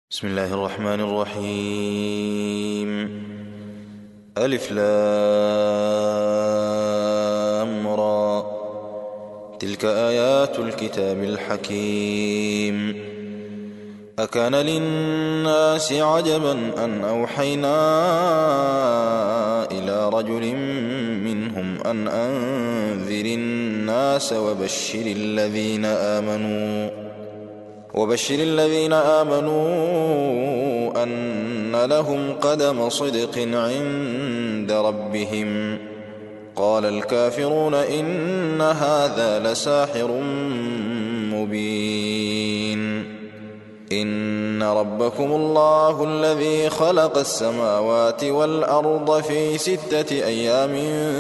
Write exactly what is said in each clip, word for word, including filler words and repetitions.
بسم الله الرحمن الرحيم. ألف لام را، تلك آيات الكتاب الحكيم. أكان للناس عجبا أن أوحينا إلى رجل منهم أن أنذر الناس وبشر الذين آمنوا وبشر الذين آمنوا أن لهم قدم صدق عند ربهم. قال الكافرون إن هذا لساحر مبين. إن ربكم الله الذي خلق السماوات والأرض في ستة أيام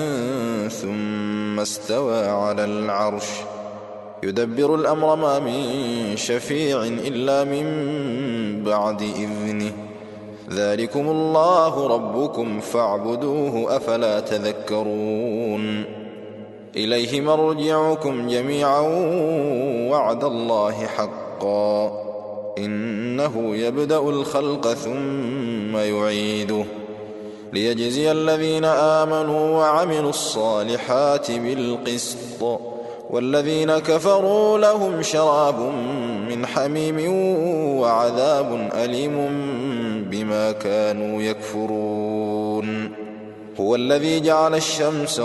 ثم استوى على العرش يدبر الأمر ما من شفيع إلا من بعد إذنه. ذلكم الله ربكم فاعبدوه أفلا تذكرون. إليه مرجعكم جميعا وعد الله حقا إنه يبدأ الخلق ثم يعيده ليجزي الذين آمنوا وعملوا الصالحات بالقسط والذين كفروا لهم شراب من حميم وعذاب أليم بما كانوا يكفرون. هو الذي جعل الشمس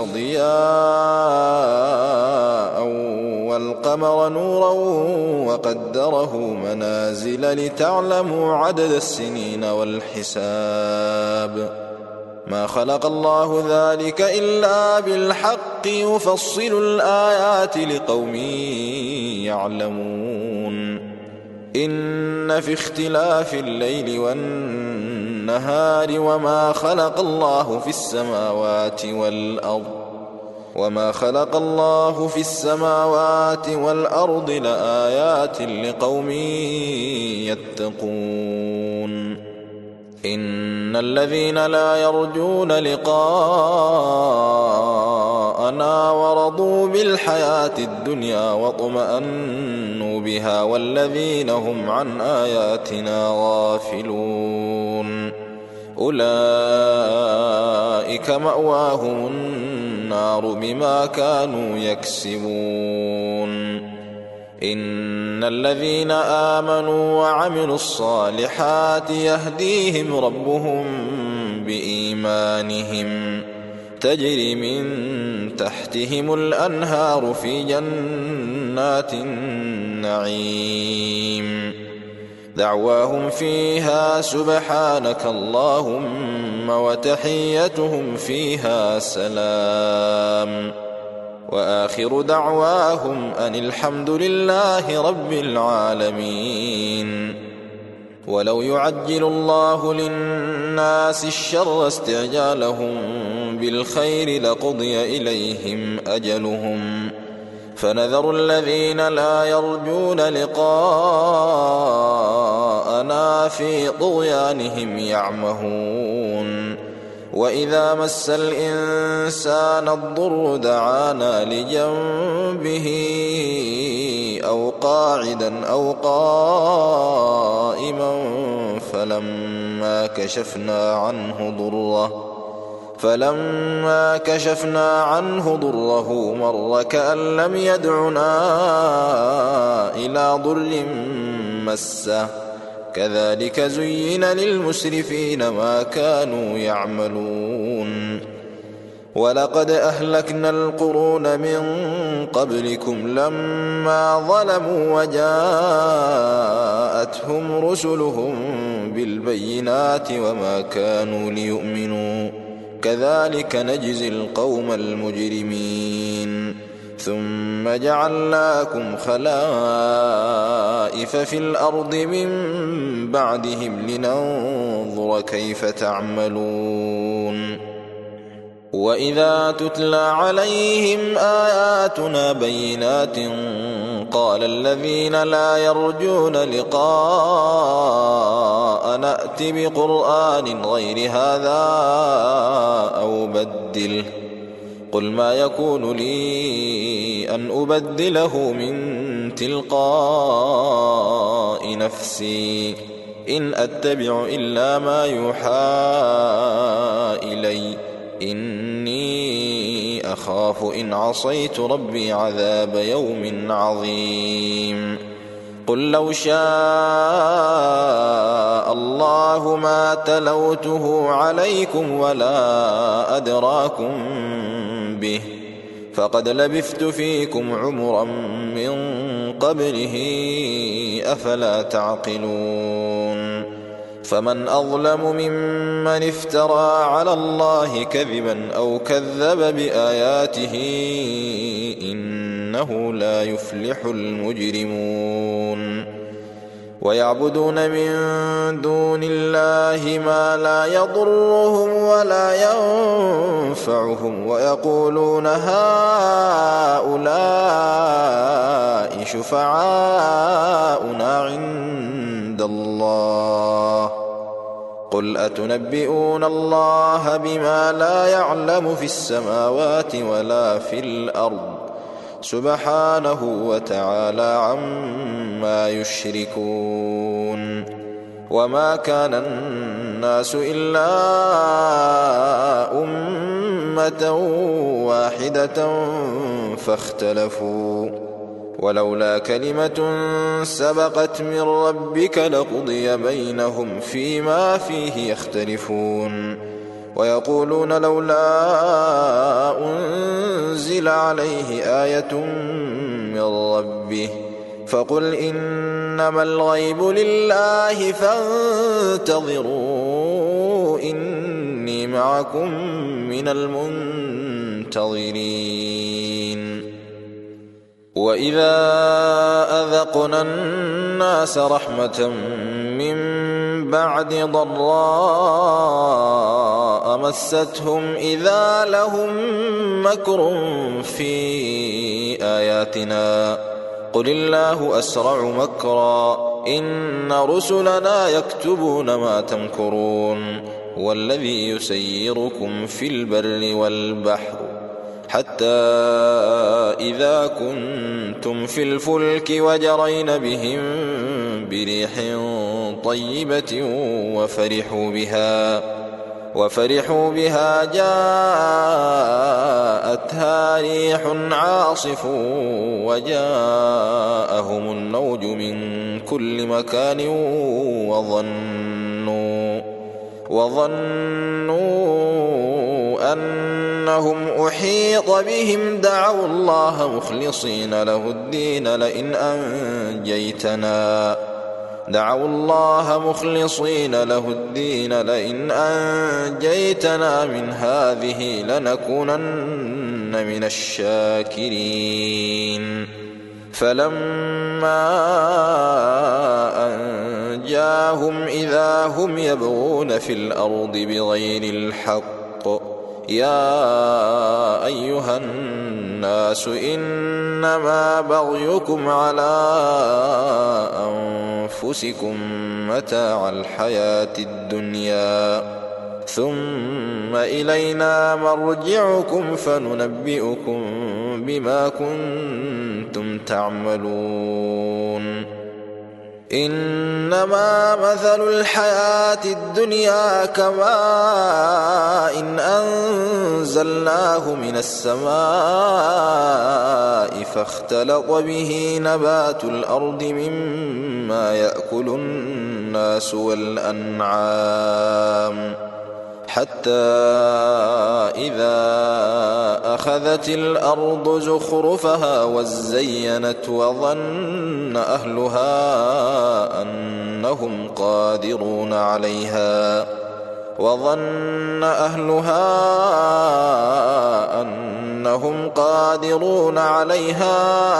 ضياء والقمر نورا وقدره منازل لتعلموا عدد السنين والحساب. ما خلق الله ذلك إلا بالحق يفصل الآيات لقوم يعلمون. إن في اختلاف الليل والنهار وما خلق الله في السماوات والأرض وما خلق الله في السماوات والأرض لآيات لقوم يتقون. إن الذين لا يرجون لقاءنا ورضوا بالحياة الدنيا واطمأنوا بها والذين هم عن آياتنا غافلون أولئك مأواهم النار بما كانوا يكسبون. إن الذين آمنوا وعملوا الصالحات يهديهم ربهم بإيمانهم تجري من تحتهم الأنهار في جنات النعيم دعواهم فيها سبحانك اللهم وتحيتهم فيها سلام وآخر دعواهم أن الحمد لله رب العالمين. ولو يعجل الله للناس الشر استعجالهم بالخير لقضي إليهم أجلهم فنذر الذين لا يرجون لقاءنا في طغيانهم يعمهون. وإذا مس الإنسان الضر دعانا لجنبه أو قاعدا أو قائما فلما كشفنا عنه ضره فلما كشفنا عنه ضره مر كأن لم يدعنا إلى ضر مسه كذلك زين للمسرفين ما كانوا يعملون. ولقد أهلكنا القرون من قبلكم لما ظلموا وجاءتهم رسلهم بالبينات وما كانوا ليؤمنوا كذلك نجزي القوم المجرمين. ثم جعلناكم خلائف في الأرض من بعدهم لننظر كيف تعملون. وإذا تتلى عليهم آياتنا بينات قال الذين لا يرجون لقاءنا ائت بقرآن غير هذا أو بدله قل ما يكون لي أن أبدله من تلقاء نفسي إن أتبع إلا ما يوحى إلي إني أخاف إن عصيت ربي عذاب يوم عظيم قل لو شاء الله ما تلوته عليكم ولا أدراكم به فقد لبثت فيكم عمرا من قبله أفلا تعقلون فمن أظلم ممن افترى على الله كذبا أو كذب بآياته إنه لا يفلح المجرمون ويعبدون من دون الله ما لا يضرهم ولا ينفعهم ويقولون هؤلاء شفعاؤنا عند الله قل أتنبئون الله بما لا يعلم في السماوات ولا في الأرض سبحانه وتعالى عما يشركون وما كان الناس إلا أمة واحدة فاختلفوا ولولا كلمة سبقت من ربك لقضي بينهم فيما فيه يختلفون ويقولون لولا أنزل عليه آية من ربه فقل إنما الغيب لله فانتظروا إني معكم من المنتظرين وإذا أذقنا الناس رحمة من بعد ضراء مستهم إذا لهم مكر في آياتنا قل الله أسرع مكرا إن رسلنا يكتبون ما تمكرون والذي يسيركم في البر والبحر حتى إذا كنتم في الفلك وجرين بهم بريح طيبة وفرحوا بها وفرحوا بها جاءتها ريح عاصف وجاءهم الموج من كل مكان وظنوا وظنوا أنهم أحيط بهم دعوا الله مخلصين له الدين لئن أنجيتنا دعوا الله مخلصين له الدين لئن أنجيتنا من هذه لنكونن من الشاكرين فلما أنجاهم إذا هم يبغون في الأرض بغير الحق يا أيها الناس إنما بغيكم على أنفسكم متاع الحياة الدنيا ثم إلينا مرجعكم فننبئكم بما كنتم تعملون إنما مثل الحياة الدنيا كماء إن أنزلناه من السماء فاختلط به نبات الأرض مما يأكل الناس والأنعام حتى إذا أخذت الأرض زخرفها وزينت وظن أهلها أنهم قادرون عليها وظن أهلها أنهم قادرون عليها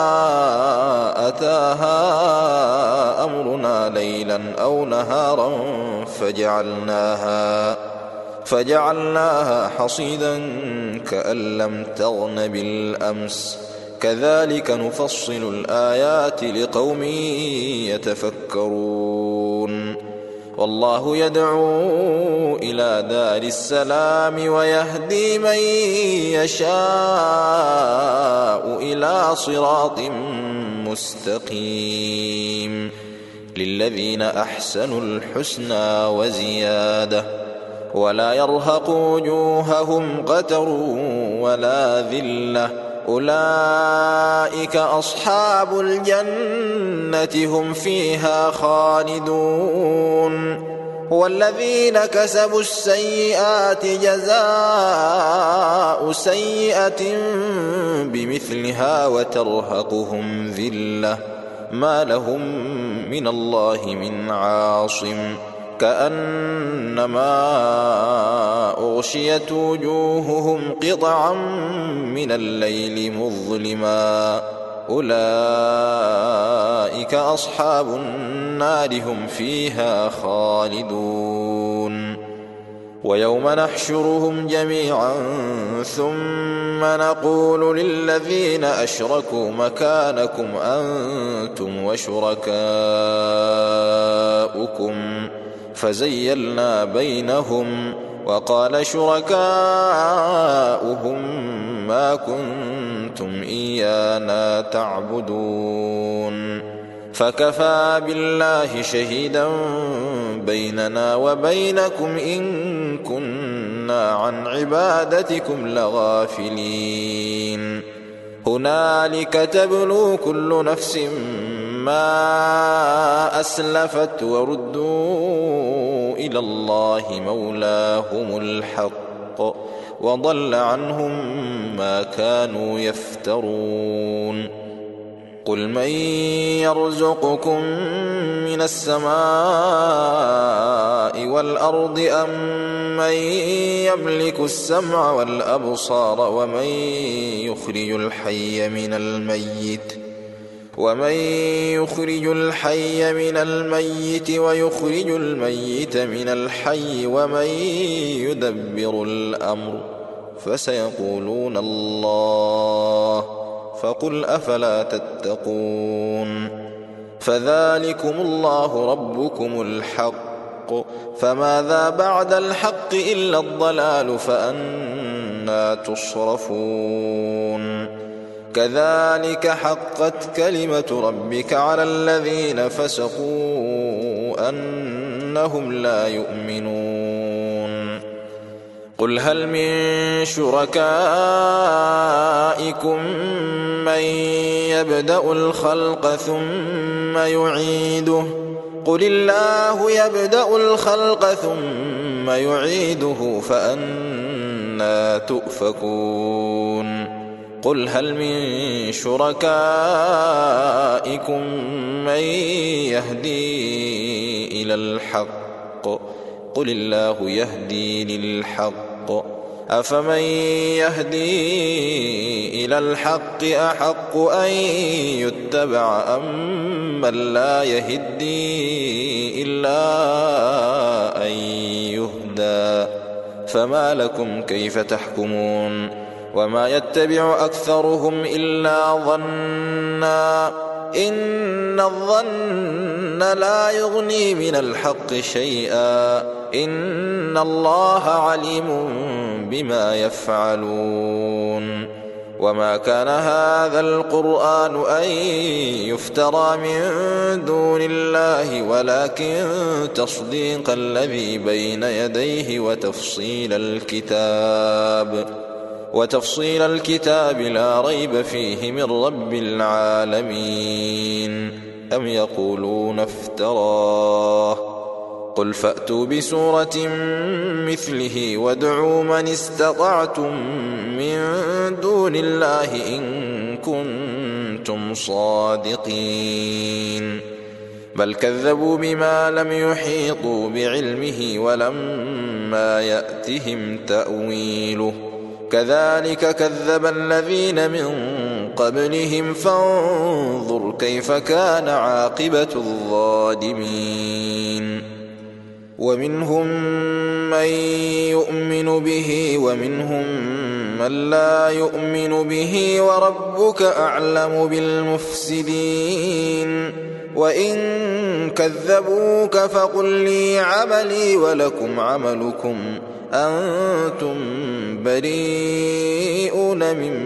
أتاها أمرنا ليلا أو نهارا فجعلناها فجعلناها حصيدا كأن لم تغن بالأمس كذلك نفصل الآيات لقوم يتفكرون والله يدعو إلى دار السلام ويهدي من يشاء إلى صراط مستقيم للذين أحسنوا الحسنى وزيادة ولا يرهق وجوههم قتر ولا ذلة أولئك أصحاب الجنة هم فيها خالدون والذين كسبوا السيئات جزاء سيئة بمثلها وترهقهم ذلة ما لهم من الله من عاصم كأنما أغشيت وجوههم قطعا من الليل مظلما أولئك أصحاب النار هم فيها خالدون ويوم نحشرهم جميعا ثم نقول للذين أشركوا مكانكم أنتم وشركاؤكم فزيلنا بينهم وقال شركاؤهم ما كنتم إيانا تعبدون فكفى بالله شهيدا بيننا وبينكم إن كنا عن عبادتكم لغافلين هنالك تبلو كل نفس ما أسلفت وردوا إلى الله مولاهم الحق وضل عنهم ما كانوا يفترون قل من يرزقكم من السماء والأرض أم من يملك السمع والأبصار ومن يخرج الحي من الميت ومن يخرج الحي من الميت ويخرج الميت من الحي ومن يدبر الأمر فسيقولون الله فقل أفلا تتقون فذلكم الله ربكم الحق فماذا بعد الحق إلا الضلال فأنى تصرفون كذلك حقت كلمة ربك على الذين فسقوا أنهم لا يؤمنون قل هل من شركائكم من يبدأ الخلق ثم يعيده قل الله يبدأ الخلق ثم يعيده فأنى تؤفكون قل هل من شركائكم من يهدي إلى الحق قل الله يهدي للحق أفمن يهدي إلى الحق أحق أن يتبع أم من لا يهدي إلا أن يهدى فما لكم كيف تحكمون وما يتبع أكثرهم إلا ظنا إن الظن لا يغني من الحق شيئا إن الله عليم بما يفعلون وما كان هذا القرآن أن يفترى من دون الله ولكن تصديق الذي بين يديه وتفصيل الكتاب وتفصيل الكتاب لا ريب فيه من رب العالمين أم يقولون افتراه قل فأتوا بسورة مثله وادعوا من استطعتم من دون الله إن كنتم صادقين بل كذبوا بما لم يحيطوا بعلمه ولما يأتهم تأويله كذلك كذب الذين من قبلهم فانظر كيف كان عاقبة الظالمين ومنهم من يؤمن به ومنهم من لا يؤمن به وربك أعلم بالمفسدين وإن كذبوك فقل لي عملي ولكم عملكم أنتم بريئون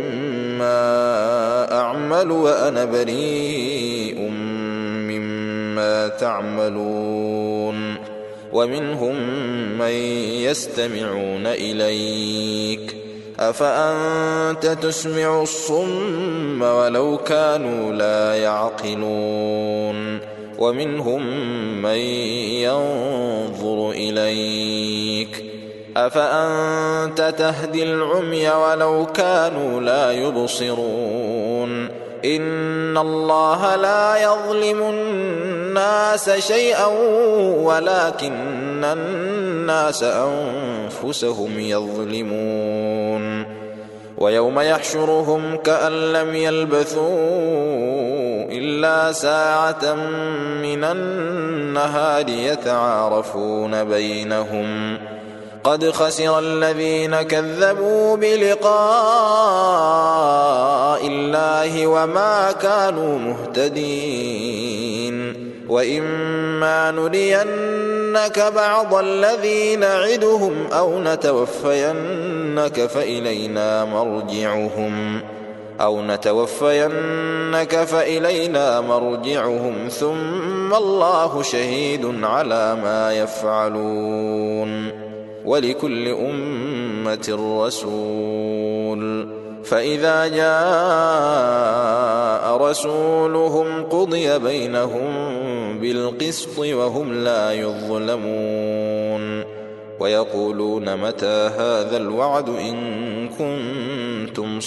مما أعمل وأنا بريء مما ما تعملون ومنهم من يستمعون إليك أفأنت تسمع الصم ولو كانوا لا يعقلون ومنهم من ينظر إليك أفأنت تهدي العمي ولو كانوا لا يبصرون إن الله لا يظلم الناس شيئا ولكن الناس أنفسهم يظلمون ويوم يحشرهم كأن لم يلبثوا إلا ساعة من النهار يتعارفون بينهم قد خسر الذين كذبوا بلقاء الله وما كانوا مهتدين وإما نرينك بعض الذي نعدهم أو نتوفينك فإلينا مرجعهم أو نتوفينك فإلينا مرجعهم ثم الله شهيد على ما يفعلون ولكل أمة رسول فإذا جاء رسولهم قضي بينهم بالقسط وهم لا يظلمون ويقولون متى هذا الوعد إن كنتم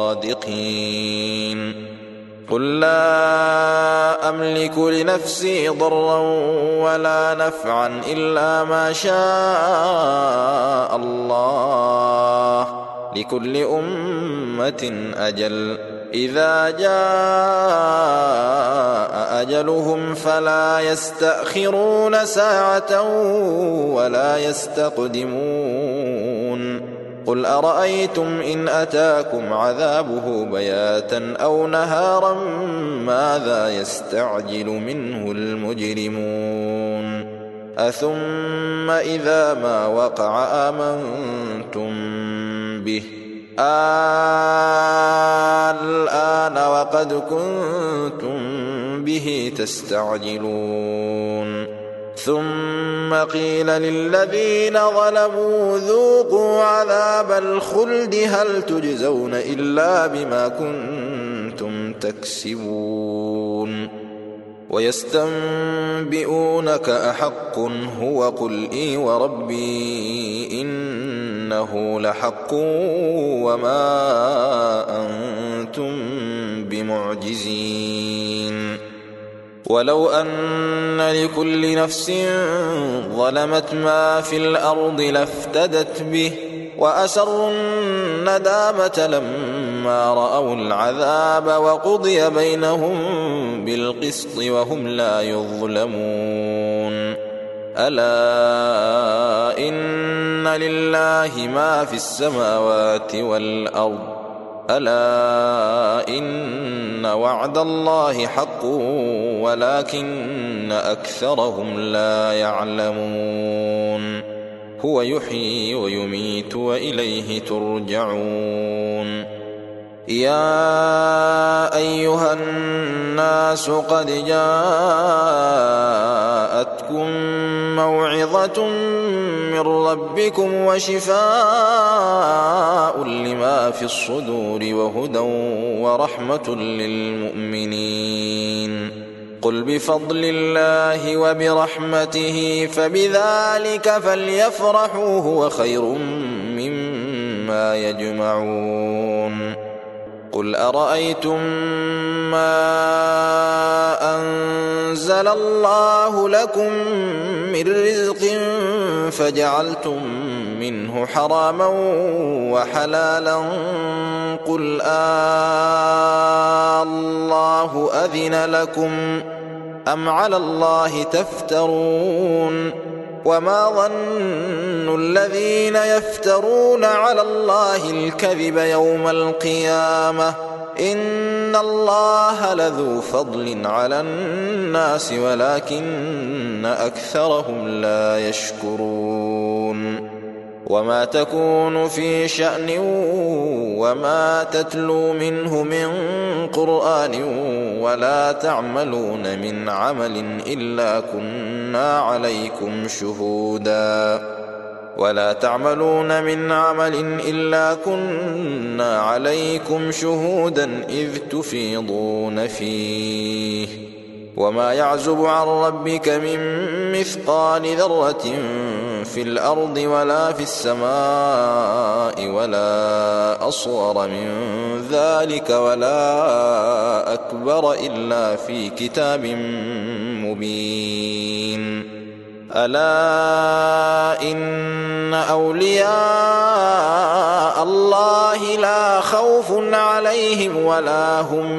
صادقين قل لا أملك لنفسي ضرا ولا نفعا إلا ما شاء الله لكل أمة أجل إذا جاء أجلهم فلا يستأخرون ساعة ولا يستقدمون قل أرأيتم إن أتاكم عذابه بياتا أو نهارا ماذا يستعجل منه المجرمون أثم إذا ما وقع آمنتم به الآن وقد كنتم به تستعجلون ثم قيل للذين ظلموا ذوقوا عذاب الخلد هل تجزون إلا بما كنتم تكسبون ويستنبئونك أحق هو قل إي وربي إنه لحق وما أنتم بمعجزين ولو أن لكل نفس ظلمت ما في الأرض لافتدت به وأسروا الندامة لما رأوا العذاب وقضي بينهم بالقسط وهم لا يظلمون ألا إن لله ما في السماوات والأرض ألا إن وعد الله حق ولكن أكثرهم لا يعلمون هو يحيي ويميت وإليه ترجعون يا أيها الناس قد جاءتكم موعظة من ربكم وشفاء لما في الصدور وهدى ورحمة للمؤمنين قل بفضل الله وبرحمته فبذلك فليفرحوا هو خير مما يجمعون قل أرأيتم ما أنزل الله لكم من رزق فجعلتم منه حراما وحلالا قل آه الله أذن لكم أم على الله تفترون وما ظن الذين يفترون على الله الكذب يوم القيامة إن الله لذو فضل على الناس ولكن أكثرهم لا يشكرون وما تكون في شأن وما تتلو منه من قرآن ولا تعملون من عمل إلا كنا عليكم شهودا ولا تعملون من عمل إلا كنا عليكم شهودا إذ تفيضون فيه وما يعزب عن ربك من مثقال ذرة في الأرض ولا في السماء ولا أصغر من ذلك ولا أكبر إلا في كتاب مبين ألا إن أولياء الله لا خوف عليهم ولا هم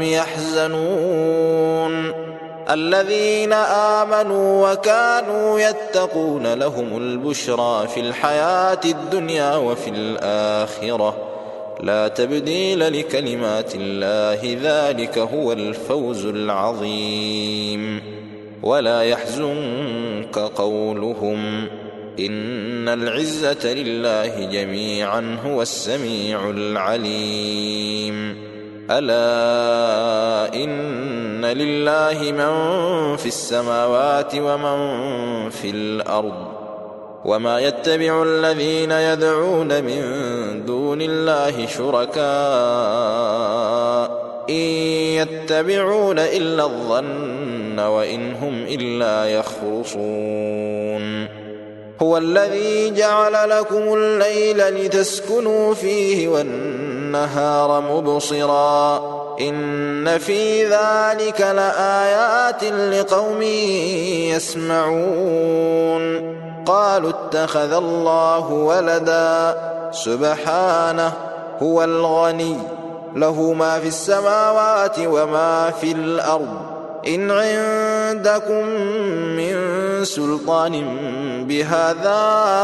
يحزنون الذين آمنوا وكانوا يتقون لهم البشرى في الحياة الدنيا وفي الآخرة لا تبديل لكلمات الله ذلك هو الفوز العظيم ولا يحزنك قولهم إن العزة لله جميعا هو السميع العليم ألا إن لله من في السماوات ومن في الأرض وما يتبع الذين يدعون من دون الله شركاء إن يتبعون إلا الظن وإن هم إلا يخرصون هو الذي جعل لكم الليل لتسكنوا فيه والنهار مبصرا إن في ذلك لآيات لقوم يسمعون قالوا اتخذ الله ولدا سبحانه هو الغني له ما في السماوات وما في الأرض إن عندكم من سلطان بهذا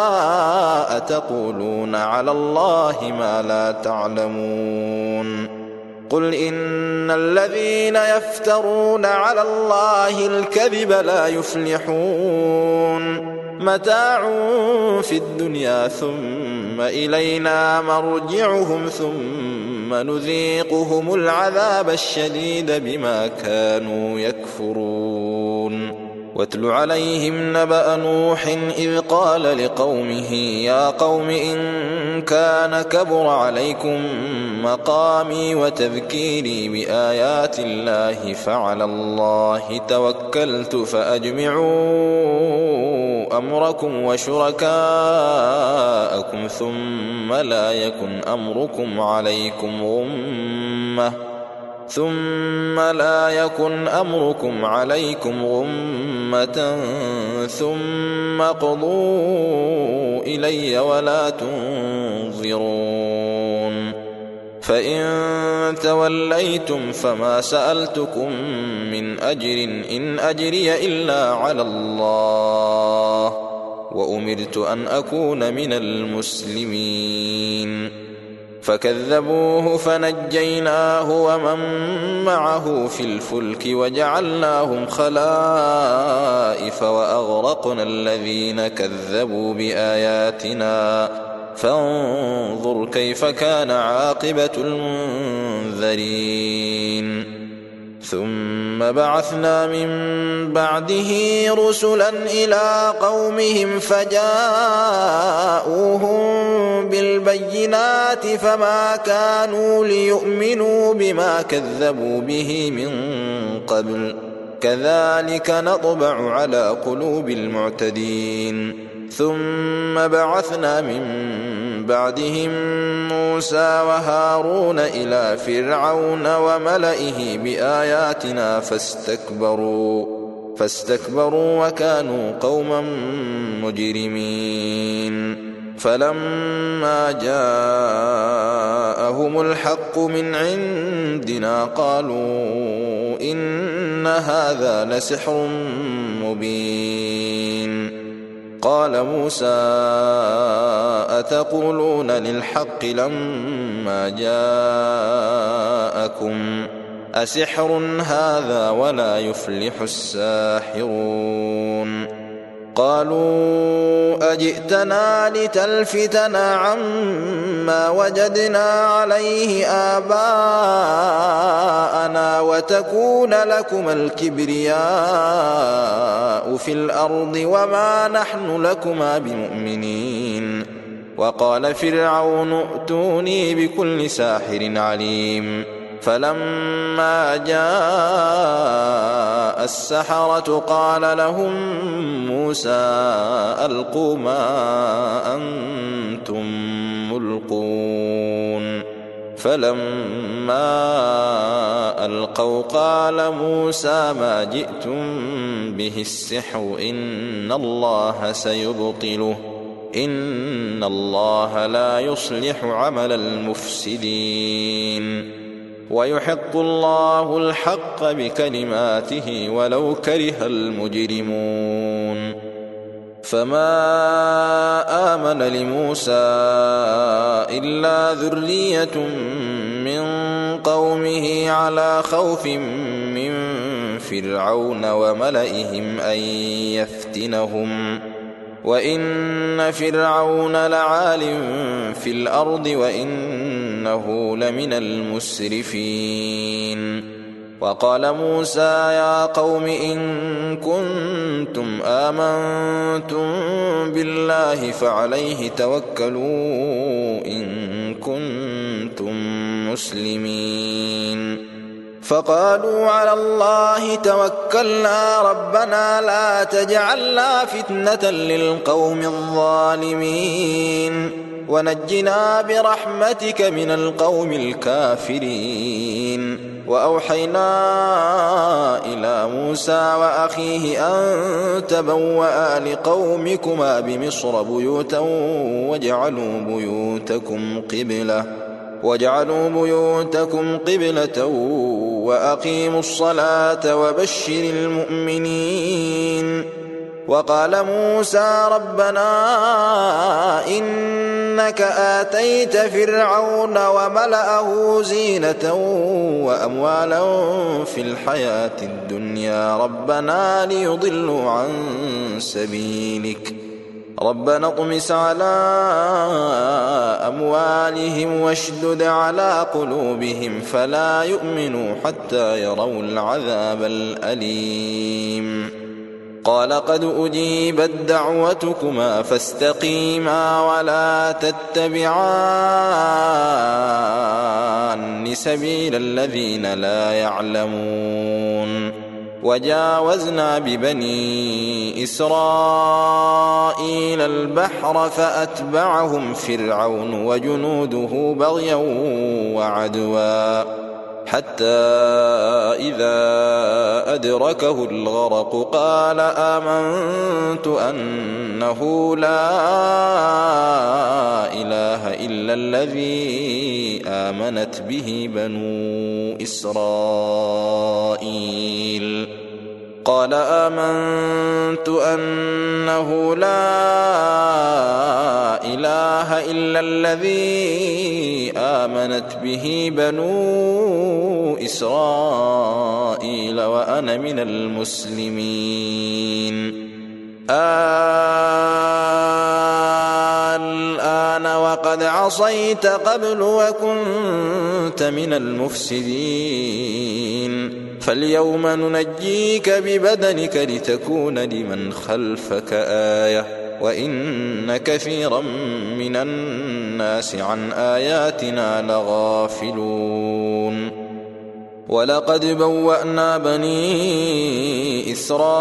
أتقولون على الله ما لا تعلمون قل إن الذين يفترون على الله الكذب لا يفلحون متاع في الدنيا ثم إلينا مرجعهم ثم نذيقهم العذاب الشديد بما كانوا يكفرون واتل عليهم نبأ نوح إذ قال لقومه يا قوم إن كان كبر عليكم مقامي وتذكيري بآيات الله فعلى الله توكلت فأجمعوا أمركم وشركاءكم ثم لا يكن أمركم عليكم غمة ثم لا يكن أمركم عليكم غمة ثم قضوا إلي ولا تنظرون فإن توليتم فما سألتكم من أجر إن أجري إلا على الله وأمرت أن أكون من المسلمين فكذبوه فنجيناه ومن معه في الفلك وجعلناهم خلائف وأغرقنا الذين كذبوا بآياتنا فانظر كيف كان عاقبة المنذرين ثم بعثنا من بعده رسلا إلى قومهم فجاءوهم بالبينات فما كانوا ليؤمنوا بما كذبوا به من قبل كذلك نطبع على قلوب المعتدين ثم بعثنا من بعدهم موسى وهارون إلى فرعون وملئه بآياتنا فاستكبروا فاستكبروا وكانوا قوما مجرمين فلما جاءهم الحق من عندنا قالوا إن هذا لسحر مبين قال موسى أتقولون للحق لما جاءكم أسحر هذا ولا يفلح الساحرون قالوا أجئتنا لتلفتنا عما وجدنا عليه آباءنا وتكون لكما الكبرياء في الأرض وما نحن لكما بمؤمنين. وقال فرعون ائتوني بكل ساحر عليم. فلما جاء السحرة قال لهم موسى ألقوا ما أنتم ملقون. فلما ألقوا قال موسى ما جئتم به السحر إن الله سيبطله إن الله لا يصلح عمل المفسدين ويحق الله الحق بكلماته ولو كره المجرمون. فما آمن لموسى إلا ذرية من قومه على خوف من فرعون وملئهم أن يفتنهم وإن فرعون لعال في الأرض وإنه لمن المسرفين. وقال موسى يا قوم إن كنتم آمنتم بالله فعليه توكلوا إن كنتم مسلمين. فقالوا على الله توكلنا ربنا لا تجعلنا فتنة للقوم الظالمين ونجنا برحمتك من القوم الكافرين. وأوحينا إلى موسى وأخيه أن تبوأ لقومكما بمصر بيوتا واجعلوا بيوتكم قبلة واجعلوا بيوتكم قبلة وأقيموا الصلاة وبشر المؤمنين. وقال موسى ربنا إنك آتيت فرعون وملأه زينة وأموالا في الحياة الدنيا ربنا ليضلوا عن سبيلك ربنا اطمس على أموالهم واشدد على قلوبهم فلا يؤمنوا حتى يروا العذاب الأليم. قال قد أجيبت دعوتكما فاستقيما ولا تتبعان سبيل الذين لا يعلمون. وجاوزنا ببني إسرائيل البحر فأتبعهم فرعون وجنوده بغيا وعدوا حتى إذا أدركه الغرق قال آمنت أنه لا إله إلا الذي آمنت به بنو إسرائيل قال آمنت أنه لا إله إلا الذي آمنت به بنو إسرائيل وأنا من المسلمين. الآن وقد عصيت قبل وكنت من المفسدين فاليوم ننجيك ببدنك لتكون لمن خلفك آية وإن كثيرا من الناس عن آياتنا لغافلون. ولقد بوأنا بني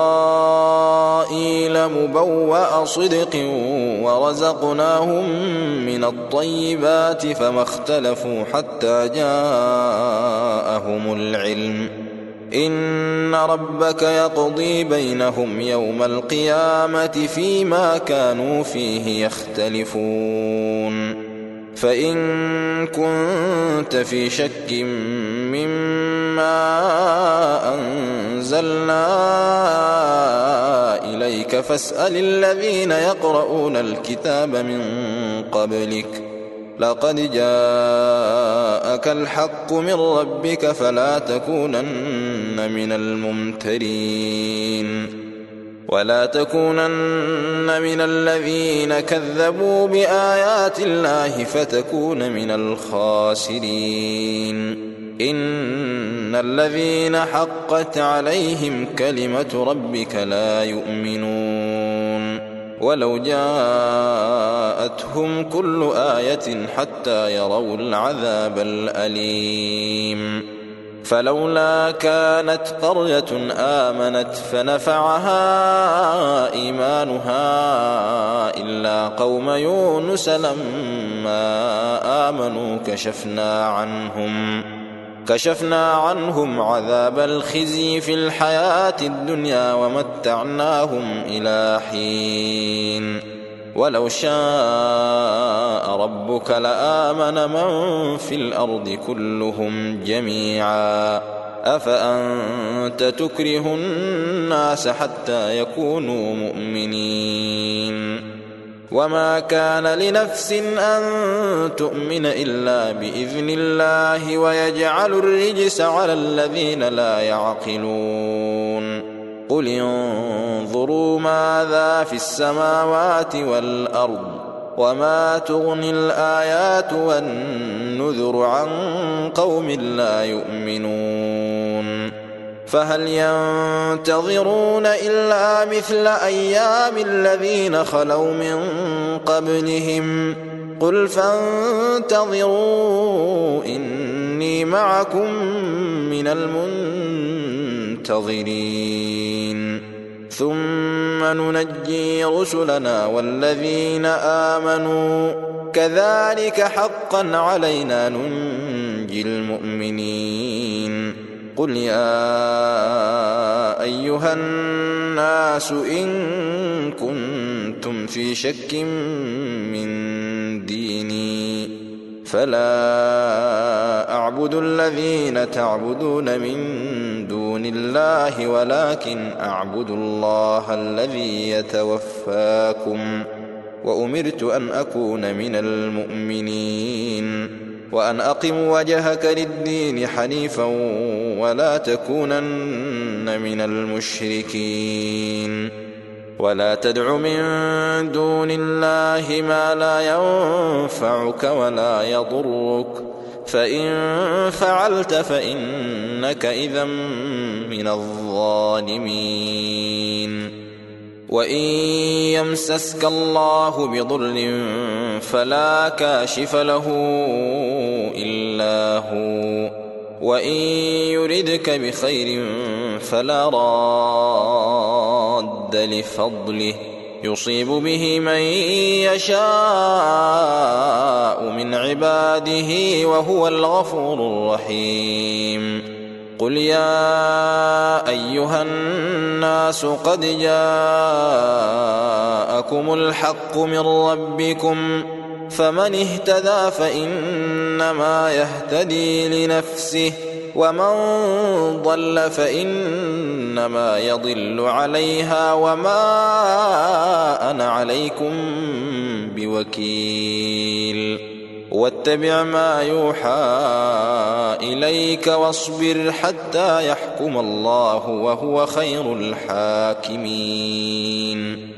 إسرائيل مبوأ صدق ورزقناهم من الطيبات فما اختلفوا حتى جاءهم العلم إن ربك يقضي بينهم يوم القيامة فيما كانوا فيه يختلفون. فإن كنت في شك مما أنزلنا إليك فاسأل الذين يقرؤون الكتاب من قبلك لقد جاءك الحق من ربك فلا تكونن من الممترين. ولا تكونن من الذين كذبوا بآيات الله فتكون من الخاسرين. إن الذين حقت عليهم كلمة ربك لا يؤمنون ولو جاءتهم كل آية حتى يروا العذاب الأليم. فلولا كانت قرية آمنت فنفعها إيمانها إلا قوم يونس لما آمنوا كشفنا عنهم كشفنا عنهم عذاب الخزي في الحياة الدنيا ومتعناهم إلى حين. ولو شاء ربك لآمن من في الأرض كلهم جميعا أفأنت تكره الناس حتى يكونوا مؤمنين. وما كان لنفس أن تؤمن إلا بإذن الله ويجعل الرجس على الذين لا يعقلون. قل انظروا ماذا في السماوات والأرض وما تغني الآيات والنذر عن قوم لا يؤمنون. فهل ينتظرون إلا مثل أيام الذين خلوا من قبلهم قل فانتظروا إني معكم من المنتظرين. ثم ننجي رسلنا والذين آمنوا كذلك حقا علينا ننجي المؤمنين. قل يا أيها الناس إن كنتم في شك من ديني فلا أعبد الذين تعبدون من دون الله ولكن أعبد الله الذي يتوفاكم وأمرت أن أكون من المؤمنين وأن أقم وجهك للدين حنيفا ولا تكونن من المشركين. ولا تدع من دون الله ما لا ينفعك ولا يضرك فإن فعلت فإنك إذا من الظالمين. وإن يمسسك الله بضر فلا كاشف له إلا هو وإن يردك بخير فلا راد لفضله يصيب به من يشاء من عباده وهو الغفور الرحيم. قل يا أيها الناس قد جاءكم الحق من ربكم فمن اهتدى فإنما يهتدي لنفسه ومن ضل فإنما يضل عليها وما أنا عليكم بوكيل. واتبع ما يوحى إليك واصبر حتى يحكم الله وهو خير الحاكمين.